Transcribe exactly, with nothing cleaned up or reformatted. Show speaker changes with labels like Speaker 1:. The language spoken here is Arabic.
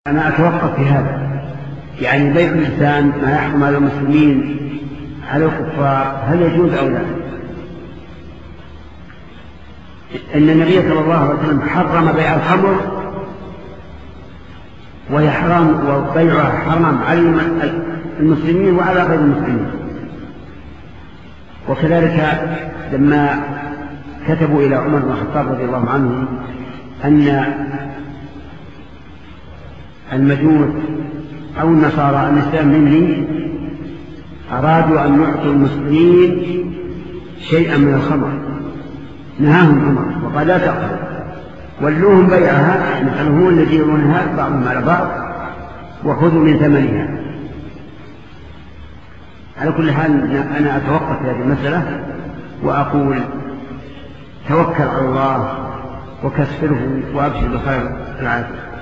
Speaker 1: أنا أتوقف في هذا، يعني بيع الإنسان ما يحكم على المسلمين على الكفار هل يجوز أو لا؟ إن النبي صلى الله عليه وسلم حرم بيع الخمر وهي حرام، وبيعها حرام على المسلمين وعلى غير المسلمين. وكذلك لما كتبوا إلى عمر بن الخطاب رضي الله عنه أن المجوس أو النصارى الإسلام مني أرادوا أن يعطوا المسلمين شيئا من الخمر، نهاهم عمر وقال لا تأخذوا، ولوهم بيعها، نحن هو الذي يرونها بعضهم على بعض وخذوا من ثمنها. على كل حال أنا أتوقف في هذه المسألة وأقول توكل على الله وكسره وأبشر بخير العافية.